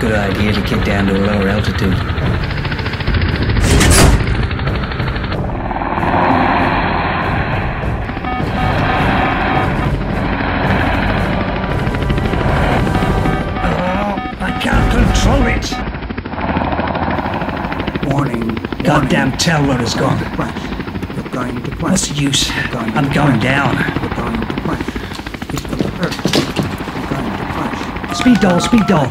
good idea to get down to a lower altitude. I can't control it. Warning. Goddamn tailrotor has gone. You're going to crash. What's the use? I'm going down. You're going to crash. It's going to hurt. You're going to crash. Speed doll, speed doll.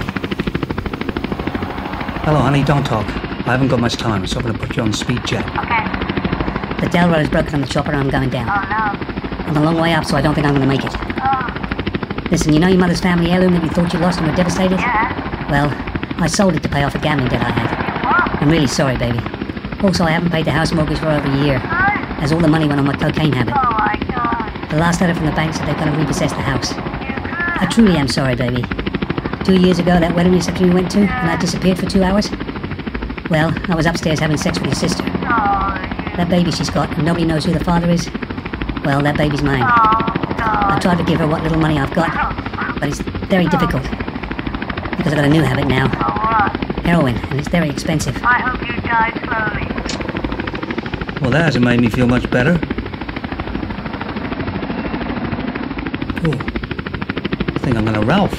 Hello, honey, don't talk. I haven't got much time, so I'm going to put you on speed jet. Okay. The tailrotor is broken on the chopper and I'm going down. Oh, no. I'm a long way up, so I don't think I'm going to make it. Oh, Listen, you know your mother's family heirloom that you thought you lost and were devastated? yeah. Well, I sold it to pay off a gambling debt I had. What? I'm really sorry, baby. Also, I haven't paid the house mortgage for over a year, What? as all the money went on my cocaine habit. Oh, my God. The last letter from the bank said they're going to repossess the house. You I could. truly am sorry, baby. 2 years ago, that wedding reception you went to, and I disappeared for 2 hours? Well, I was upstairs having sex with your sister. Oh, That baby she's got, and nobody knows who the father is? Well, that baby's mine. I tried to give her what little money I've got, but it's very difficult. Because I've got a new habit now. Oh, what? Heroin, and it's very expensive. I hope you die slowly. Well, that hasn't made me feel much better. Oh, I think I'm going to Ralph.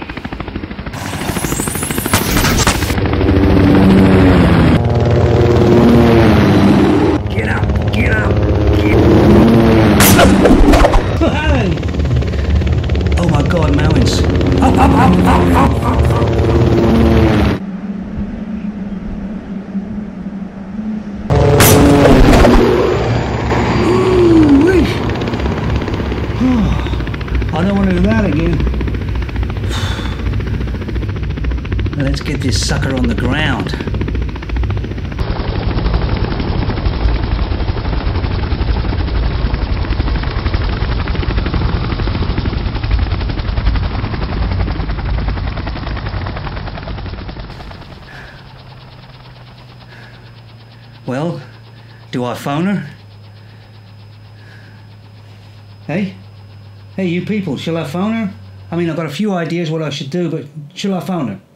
Get out, get out, get Hey! Oh my God, mountains. Up, up, up, up, up, up, up. Ooh-wee. I don't want to do that again. Now let's get this sucker on the ground. Well, do I phone her? Hey? Hey, you people, shall I phone her? I mean, I've got a few ideas what I should do, but shall I phone her?